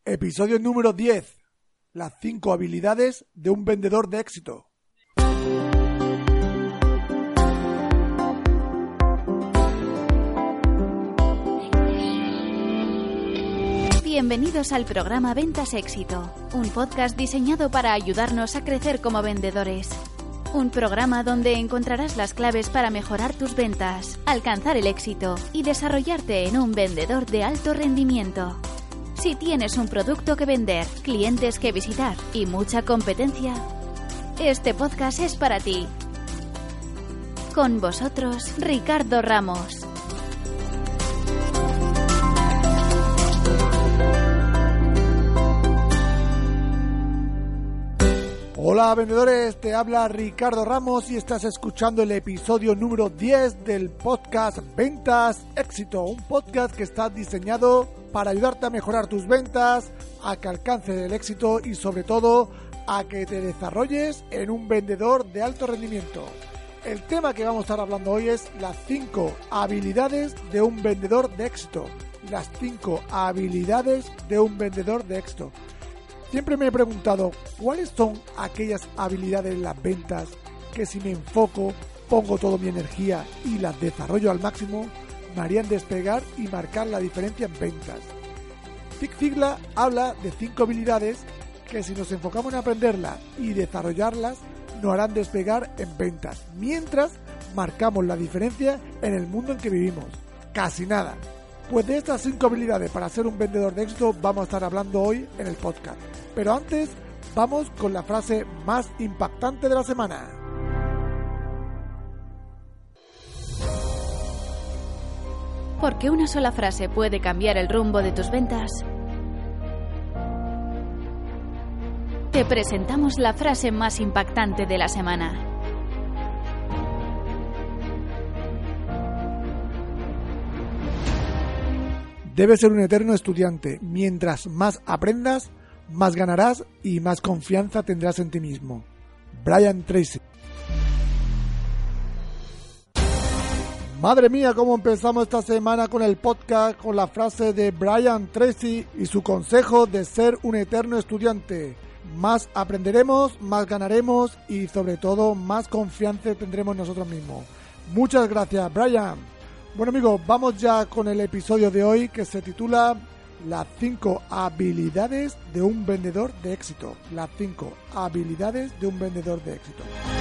Episodio número 10. Las 5 habilidades de un vendedor de éxito. Bienvenidos al programa Ventas Éxito, un podcast diseñado para ayudarnos a crecer como vendedores. Un programa donde encontrarás las claves para mejorar tus ventas, alcanzar el éxito y desarrollarte en un vendedor de alto rendimiento. Si tienes un producto que vender, clientes que visitar y mucha competencia, este podcast es para ti. Con vosotros, Ricardo Ramos. Hola vendedores, te habla Ricardo Ramos y estás escuchando el episodio número 10 del podcast Ventas Éxito, un podcast que está diseñado para ayudarte a mejorar tus ventas, a que alcances el éxito y sobre todo a que te desarrolles en un vendedor de alto rendimiento. El tema que vamos a estar hablando hoy es las 5 habilidades de un vendedor de éxito. Las 5 habilidades de un vendedor de éxito. Siempre me he preguntado cuáles son aquellas habilidades en las ventas que si me enfoco, pongo toda mi energía y las desarrollo al máximo, me harían despegar y marcar la diferencia en ventas. Zig Ziglar habla de 5 habilidades que si nos enfocamos en aprenderlas y desarrollarlas, nos harán despegar en ventas, mientras marcamos la diferencia en el mundo en que vivimos. Casi nada. Pues de estas 5 habilidades para ser un vendedor de éxito vamos a estar hablando hoy en el podcast. Pero antes, vamos con la frase más impactante de la semana. Porque una sola frase puede cambiar el rumbo de tus ventas. Te presentamos la frase más impactante de la semana. Debes ser un eterno estudiante. Mientras más aprendas, más ganarás y más confianza tendrás en ti mismo. Brian Tracy. Madre mía, cómo empezamos esta semana con el podcast con la frase de Brian Tracy y su consejo de ser un eterno estudiante. Más aprenderemos, más ganaremos y sobre todo más confianza tendremos nosotros mismos. Muchas gracias, Brian. Bueno amigos, vamos ya con el episodio de hoy que se titula Las 5 habilidades de un vendedor de éxito. Las 5 habilidades de un vendedor de éxito.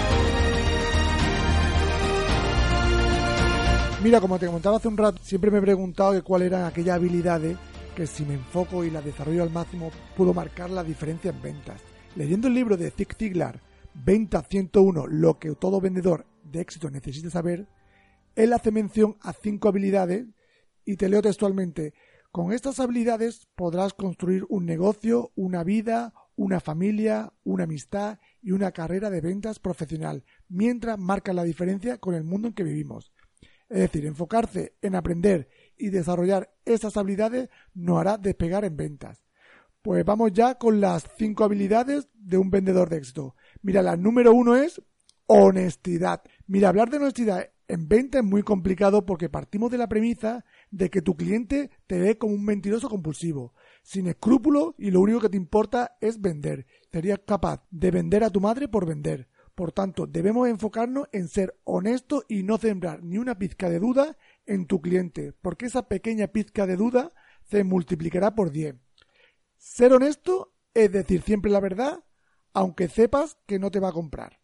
Mira, como te comentaba hace un rato, siempre me he preguntado que cuáles eran aquellas habilidades que si me enfoco y las desarrollo al máximo puedo marcar la diferencia en ventas. Leyendo el libro de Zig Ziglar, Ventas 101, lo que todo vendedor de éxito necesita saber, él hace mención a 5 habilidades y te leo textualmente. Con estas habilidades podrás construir un negocio, una vida, una familia, una amistad y una carrera de ventas profesional, mientras marcas la diferencia con el mundo en que vivimos. Es decir, enfocarse en aprender y desarrollar esas habilidades nos hará despegar en ventas. Pues vamos ya con las 5 habilidades de un vendedor de éxito. Mira, la número 1 es honestidad. Mira, hablar de honestidad en venta es muy complicado porque partimos de la premisa de que tu cliente te ve como un mentiroso compulsivo, sin escrúpulos y lo único que te importa es vender. Serías capaz de vender a tu madre por vender. Por tanto, debemos enfocarnos en ser honestos y no sembrar ni una pizca de duda en tu cliente, porque esa pequeña pizca de duda se multiplicará por 10. Ser honesto es decir siempre la verdad, aunque sepas que no te va a comprar.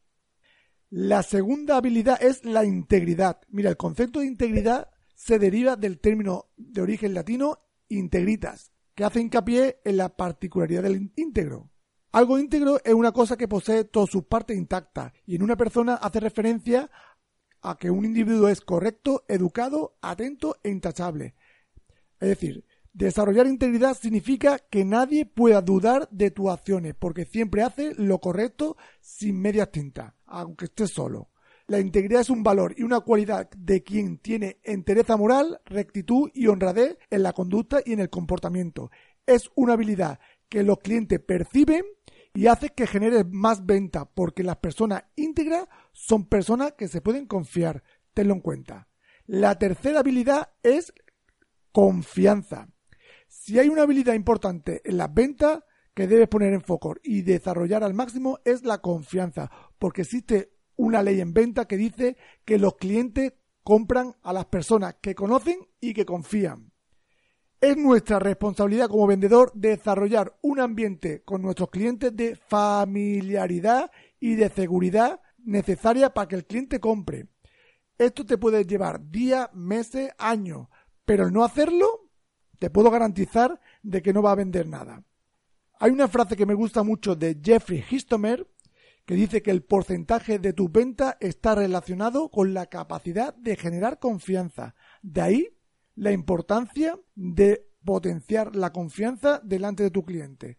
La segunda habilidad es la integridad. Mira, el concepto de integridad se deriva del término de origen latino integritas, que hace hincapié en la particularidad del íntegro. Algo íntegro es una cosa que posee todas sus partes intactas y en una persona hace referencia a que un individuo es correcto, educado, atento e intachable. Es decir, desarrollar integridad significa que nadie pueda dudar de tus acciones porque siempre hace lo correcto sin medias tintas, aunque estés solo. La integridad es un valor y una cualidad de quien tiene entereza moral, rectitud y honradez en la conducta y en el comportamiento. Es una habilidad que los clientes perciben y hace que genere más venta porque las personas íntegras son personas que se pueden confiar. Tenlo en cuenta. La tercera habilidad es confianza. Si hay una habilidad importante en las ventas que debes poner en foco y desarrollar al máximo es la confianza, porque existe una ley en venta que dice que los clientes compran a las personas que conocen y que confían. Es nuestra responsabilidad como vendedor desarrollar un ambiente con nuestros clientes de familiaridad y de seguridad necesaria para que el cliente compre. Esto te puede llevar días, meses, años, pero el no hacerlo te puedo garantizar de que no va a vender nada. Hay una frase que me gusta mucho de Jeffrey Histomer que dice que el porcentaje de tus ventas está relacionado con la capacidad de generar confianza. De ahí la importancia de potenciar la confianza delante de tu cliente.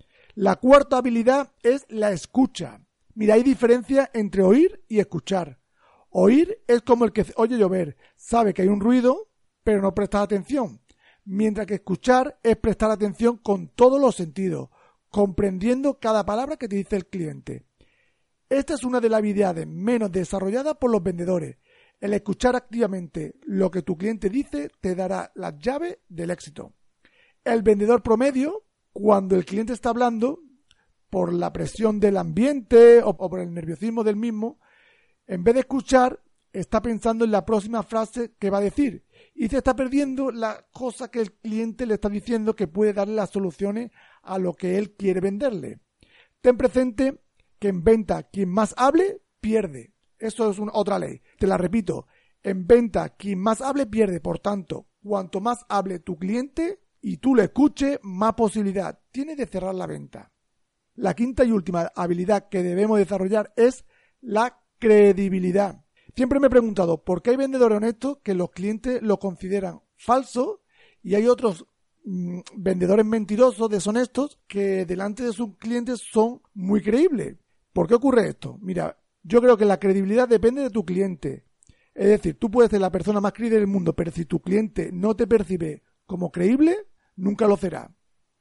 La cuarta habilidad es la escucha. Mira, hay diferencia entre oír y escuchar. Oír es como el que oye llover, sabe que hay un ruido, pero no presta atención. Mientras que escuchar es prestar atención con todos los sentidos, comprendiendo cada palabra que te dice el cliente. Esta es una de las habilidades menos desarrolladas por los vendedores. El escuchar activamente lo que tu cliente dice te dará las llaves del éxito. El vendedor promedio, cuando el cliente está hablando, por la presión del ambiente o por el nerviosismo del mismo, en vez de escuchar, está pensando en la próxima frase que va a decir y se está perdiendo la cosa que el cliente le está diciendo que puede darle las soluciones a lo que él quiere venderle. Ten presente que en venta quien más hable, pierde. Eso es otra ley. Te la repito. En venta, quien más hable, pierde. Por tanto, cuanto más hable tu cliente y tú le escuches, más posibilidad tiene de cerrar la venta. La quinta y última habilidad que debemos desarrollar es la credibilidad. Siempre me he preguntado por qué hay vendedores honestos que los clientes lo consideran falso y hay otros vendedores mentirosos, deshonestos, que delante de sus clientes son muy creíbles. ¿Por qué ocurre esto? Mira, yo creo que la credibilidad depende de tu cliente. Es decir, tú puedes ser la persona más creíble del mundo, pero si tu cliente no te percibe como creíble, nunca lo será.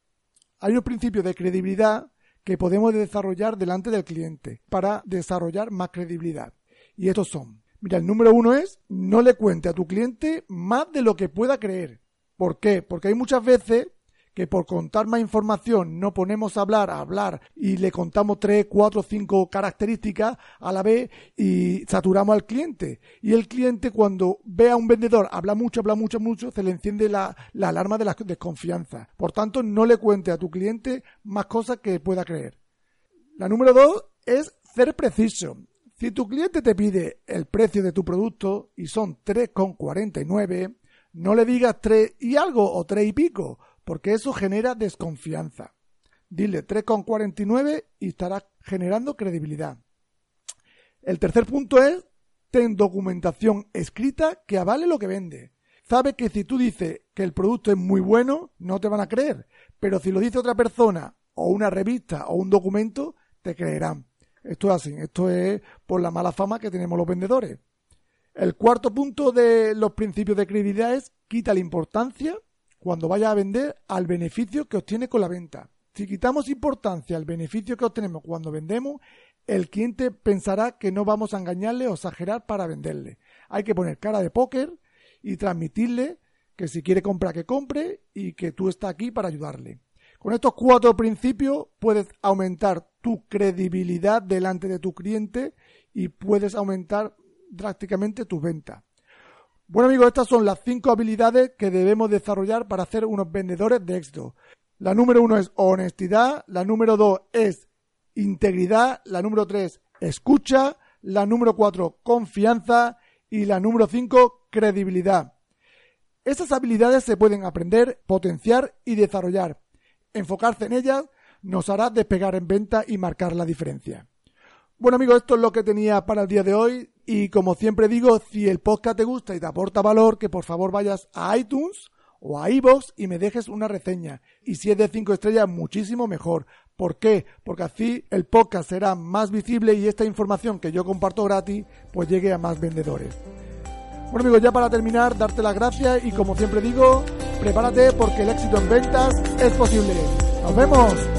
Hay unos principios de credibilidad que podemos desarrollar delante del cliente para desarrollar más credibilidad. Y estos son. Mira, el número 1 es no le cuente a tu cliente más de lo que pueda creer. ¿Por qué? Porque hay muchas veces que por contar más información no ponemos a hablar y le contamos 3, 4, 5 características a la vez y saturamos al cliente. Y el cliente cuando ve a un vendedor habla mucho, se le enciende la alarma de la desconfianza. Por tanto, no le cuente a tu cliente más cosas que pueda creer. La número 2 es ser preciso. Si tu cliente te pide el precio de tu producto y son 3,49, no le digas 3 y algo o 3 y pico, porque eso genera desconfianza. Dile 3,49 y estarás generando credibilidad. El tercer punto es, ten documentación escrita que avale lo que vende. Sabes que si tú dices que el producto es muy bueno, no te van a creer, pero si lo dice otra persona o una revista o un documento, te creerán. Esto es así, esto es por la mala fama que tenemos los vendedores. El cuarto punto de los principios de credibilidad es quita la importancia cuando vayas a vender al beneficio que obtienes con la venta. Si quitamos importancia al beneficio que obtenemos cuando vendemos, el cliente pensará que no vamos a engañarle o exagerar para venderle. Hay que poner cara de póker y transmitirle que si quiere comprar, que compre y que tú estás aquí para ayudarle. Con estos 4 principios puedes aumentar tu credibilidad delante de tu cliente y puedes aumentar drásticamente tus ventas. Bueno amigos, estas son las 5 habilidades que debemos desarrollar para ser unos vendedores de éxito. La número 1 es honestidad, la número 2 es integridad, la número 3 escucha, la número 4 confianza y la número 5 credibilidad. Estas habilidades se pueden aprender, potenciar y desarrollar. Enfocarse en ellas nos hará despegar en venta y marcar la diferencia. Bueno amigos, esto es lo que tenía para el día de hoy y como siempre digo, si el podcast te gusta y te aporta valor, que por favor vayas a iTunes o a iVoox y me dejes una reseña. Y si es de 5 estrellas, muchísimo mejor. ¿Por qué? Porque así el podcast será más visible y esta información que yo comparto gratis pues llegue a más vendedores. Bueno amigos, ya para terminar, darte las gracias y como siempre digo, prepárate porque el éxito en ventas es posible. ¡Nos vemos!